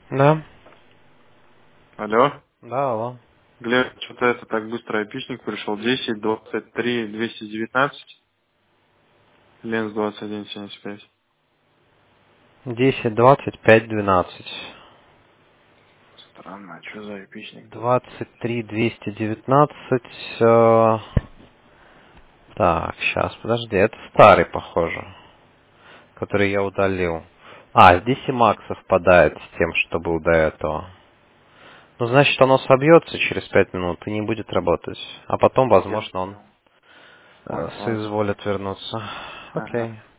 Да? Алло. Да, алло. Глеб, что-то это так быстро айпишник пришел. 10, 23, 219. Ленс 2175. 10, 25, 12. Странно, а что за айпишник-то? 23, 219. Так, сейчас, подожди. Это старый, похоже, который я удалил. А, здесь и Mac совпадает с тем, что был до этого. Ну, значит, оно собьется через 5 минут и не будет работать. А потом, Я возможно, он понял. Ой, ладно. соизволит вернуться. Ага. Окей.